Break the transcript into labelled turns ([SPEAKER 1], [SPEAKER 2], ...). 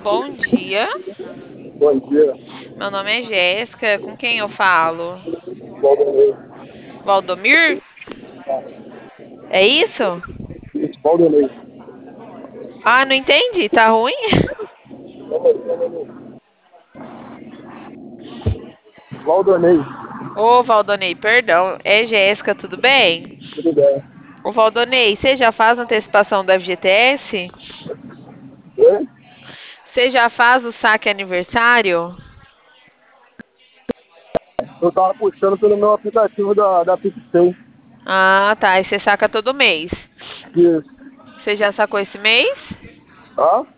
[SPEAKER 1] Bom dia,
[SPEAKER 2] Bom dia,
[SPEAKER 1] meu nome é Jéssica, com quem eu falo?
[SPEAKER 2] Valdonei.
[SPEAKER 1] Valdomir? É isso?
[SPEAKER 2] Isso, Valdonei.
[SPEAKER 1] Ah, não entendi, tá ruim?
[SPEAKER 2] Valdonei,
[SPEAKER 1] Ô, Valdonei, perdão, é Jéssica, tudo bem?
[SPEAKER 2] tudo bem?
[SPEAKER 1] Ô, Valdonei, você já faz antecipação do FGTS?
[SPEAKER 2] Oi?
[SPEAKER 1] Você já faz o saque aniversário?
[SPEAKER 2] Eu tava puxando pelo meu aplicativo da PicPay.
[SPEAKER 1] Ah, tá, e você saca todo mês.
[SPEAKER 2] Isso.
[SPEAKER 1] Você já sacou esse mês?
[SPEAKER 2] Tá?